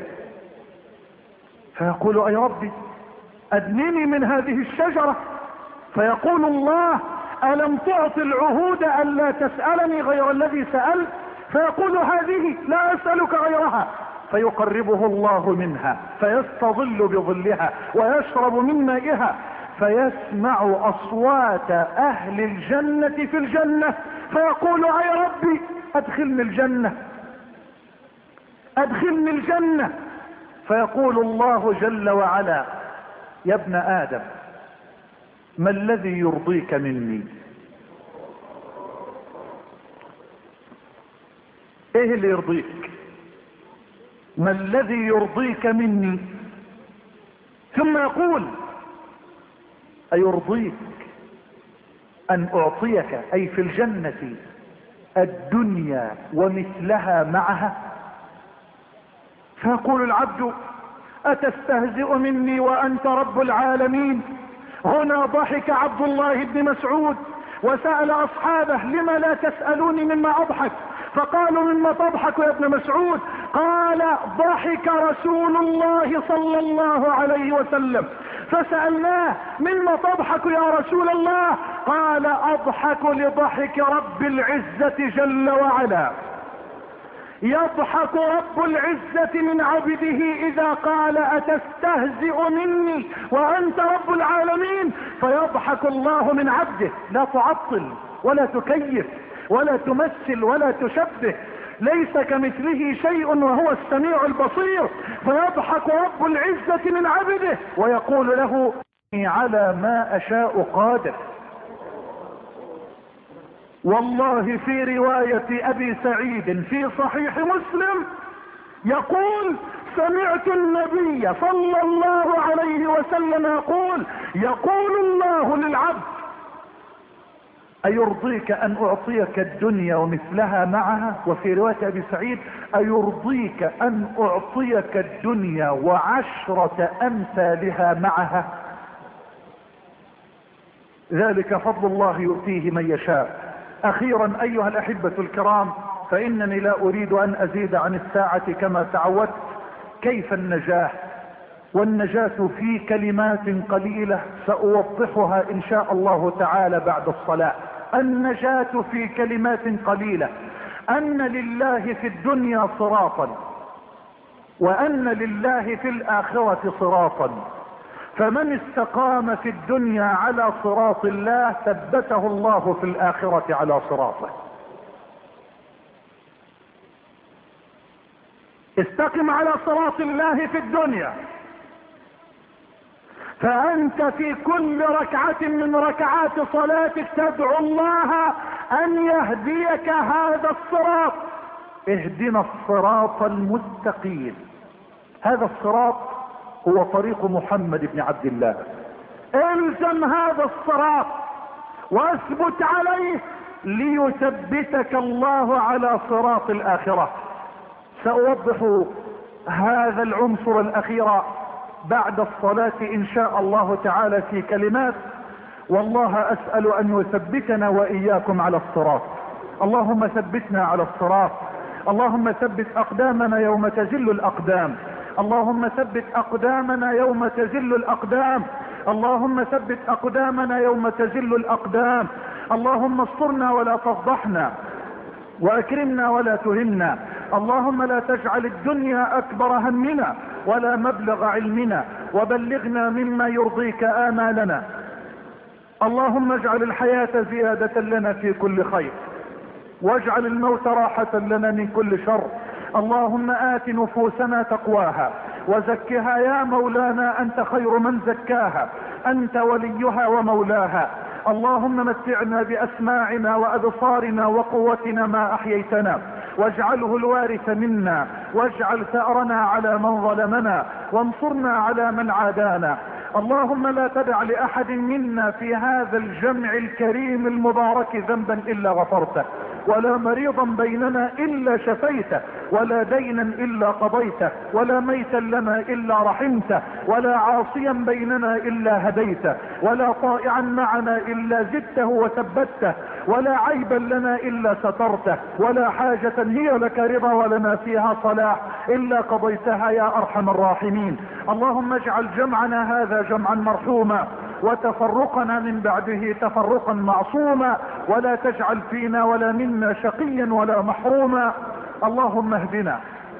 فيقول اي ربي ادنني من هذه الشجرة. فيقول الله الم تعطي العهود الا تسألني غير الذي سألت؟ فيقول هذه لا اسألك غيرها. فيقربه الله منها فيستظل بظلها ويشرب من مائها فيسمع اصوات اهل الجنة في الجنة. فيقول اي ربي ادخلني الجنة ادخلني الجنة. فيقول الله جل وعلا يا ابن ادم ما الذي يرضيك مني؟ ايه اللي يرضيك؟ ما الذي يرضيك مني؟ ثم يقول ايرضيك ان اعطيك اي في الجنة الدنيا ومثلها معها؟ فيقول العبد اتستهزئ مني وانت رب العالمين؟ هنا ضحك عبد الله بن مسعود وسأل اصحابه لما لا تسألوني مما اضحك؟ فقالوا مما تضحك يا ابن مسعود؟ قال ضحك رسول الله صلى الله عليه وسلم. فسألناه مما تضحك يا رسول الله؟ قال اضحك لضحك رب العزة جل وعلا. يضحك رب العزة من عبده اذا قال اتستهزئ مني وانت رب العالمين؟ فيضحك الله من عبده. لا تعطل ولا تكيف ولا تمثل ولا تشبه، ليس كمثله شيء وهو السميع البصير. فيضحك رب العزة من عبده ويقول له على ما اشاء قادر. والله في رواية ابي سعيد في صحيح مسلم يقول سمعت النبي صلى الله عليه وسلم يقول الله للعبد ايرضيك ان اعطيك الدنيا ومثلها معها؟ وفي رواية ابي سعيد ايرضيك ان اعطيك الدنيا وعشرة امثالها معها؟ ذلك فضل الله يؤتيه من يشاء. اخيرا ايها الاحبة الكرام، فانني لا اريد ان ازيد عن الساعة كما تعودت. كيف النجاة؟ والنجاة في كلمات قليلة سأوضحها إن شاء الله تعالى بعد الصلاة. النجاة في كلمات قليلة: أن لله في الدنيا صراطا، وأن لله في الآخرة صراطا، فمن استقام في الدنيا على صراط الله ثبته الله في الآخرة على صراطه. استقم على صراط الله في الدنيا، فأنت في كل ركعة من ركعات صلاتك تدعو الله أن يهديك هذا الصراط. اهدنا الصراط المستقيم. هذا الصراط هو طريق محمد بن عبد الله. الزم هذا الصراط واثبت عليه ليثبتك الله على صراط الآخرة. سأوضح هذا العنصر الأخير بعد الصلاة إن شاء الله تعالى في كلمات، والله أسأل أن يثبتنا وإياكم على الصراط. اللهم ثبتنا على الصراط، اللهم ثبت أقدامنا يوم تزل الأقدام، اللهم ثبت أقدامنا يوم تزل الأقدام، اللهم ثبت أقدامنا يوم تزل الأقدام. اللهم استرنا ولا تفضحنا، وأكرمنا ولا تهنا. اللهم لا تجعل الدنيا أكبر همنا ولا مبلغ علمنا، وبلغنا مما يرضيك آمالنا. اللهم اجعل الحياة زيادة لنا في كل خير، واجعل الموت راحة لنا من كل شر. اللهم آت نفوسنا تقواها وزكها يا مولانا، أنت خير من زكاها، أنت وليها ومولاها. اللهم متعنا بأسماعنا وأبصارنا وقوتنا ما أحييتنا، واجعله الوارث منا، واجعل ثأرنا على من ظلمنا، وانصرنا على من عادانا. اللهم لا تدع لأحد منا في هذا الجمع الكريم المبارك ذنبا إلا غفرته، ولا مريضا بيننا إلا شفيته، ولا دينا إلا قضيته، ولا ميتا لنا إلا رحمته، ولا عاصيا بيننا إلا هديته، ولا طائعا معنا إلا زدته وثبته، ولا عيبا لنا إلا سترته، ولا حاجة هي لك رضا ولنا فيها صلاح إلا قضيتها يا أرحم الراحمين. اللهم اجعل جمعنا هذا جمعا مرحوما، وتفرقنا من بعده تفرقا معصوما، ولا تجعل فينا ولا منا شقيا ولا محروما. اللهم اهدنا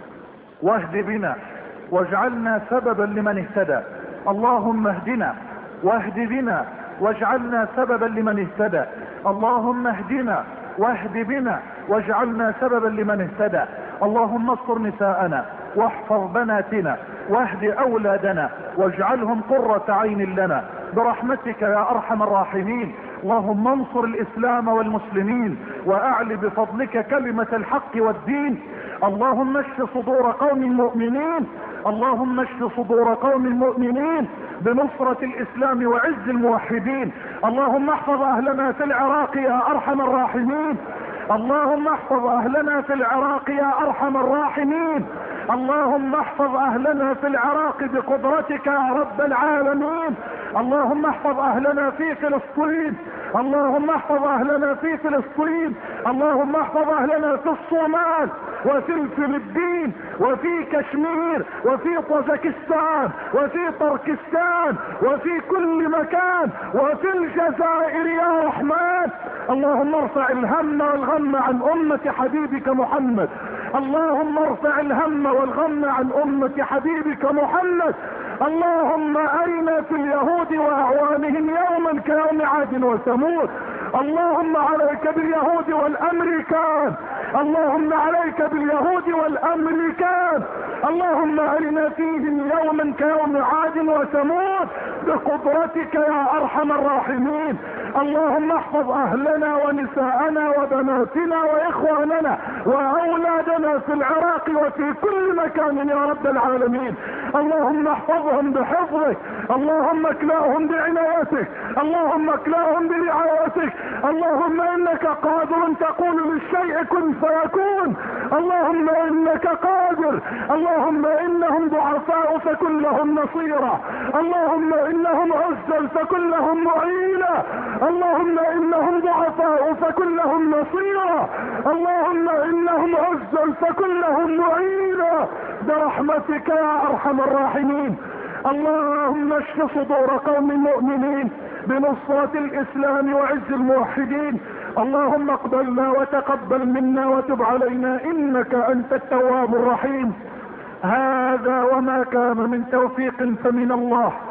واهد بنا واجعلنا سببا لمن اهتدى. اللهم اهدنا واهد بنا واجعلنا سببا لمن اهتدى. اللهم اهدنا واهد بنا واجعلنا سببا لمن اهتدى. اللهم استر نساءنا واحفظ بناتنا واهد اولادنا واجعلهم قرة عين لنا برحمتك يا ارحم الراحمين. اللهم انصر الاسلام والمسلمين واعل بفضلك كلمة الحق والدين. اللهم اشف صدور قوم مؤمنين، اللهم اشف صدور قوم مؤمنين بنصرة الاسلام وعز الموحدين. اللهم احفظ اهلنا في العراق يا ارحم الراحمين، اللهم احفظ اهلنا في العراق يا ارحم الراحمين. اللهم احفظ اهلنا في العراق بقدرتك يا رب العالمين. اللهم احفظ اهلنا في فلسطين، اللهم احفظ اهلنا في فلسطين، اللهم احفظ اهلنا في الصومال وفي الفلبين وفي كشمير وفي طاجكستان وفي تركستان وفي كل مكان وفي الجزائر يا رحمن. اللهم ارفع الهم والغم عن امة حبيبك محمد، اللهم ارفع الهم والغم عن امة حبيبك محمد. اللهم ارنا في اليهود واعوانهم يوما كيوم عاد وثمود. اللهم عليك باليهود والامريكان، اللهم عليك باليهود والامريكان. اللهم ارنا فيهم يوما كيوم عاد وثمود بقدرتك يا ارحم الراحمين. اللهم احفظ اهلنا ونساءنا وبناتنا واخواننا واولادنا في العراق وفي كل مكان يا رب العالمين. اللهم احفظهم بحفظك، اللهم اكلاهم بعنايتك، اللهم اكلاهم برعايتك. اللهم انك قادر تقول للشيء كن فيكون. اللهم انك قادر. اللهم انهم ضعفاء فكن لهم نصيرا، اللهم انهم عزل فكن لهم معينا، اللهم انهم ضعفاء فكن لهم نصيرا، اللهم انهم عزل فكن لهم معينا برحمتك يا ارحم الراحمين. اللهم اشف صدور قوم مؤمنين بنصرة الاسلام وعز الموحدين. اللهم اقبلنا وتقبل منا وتب علينا انك انت التواب الرحيم. هذا وما كان من توفيق فمن الله،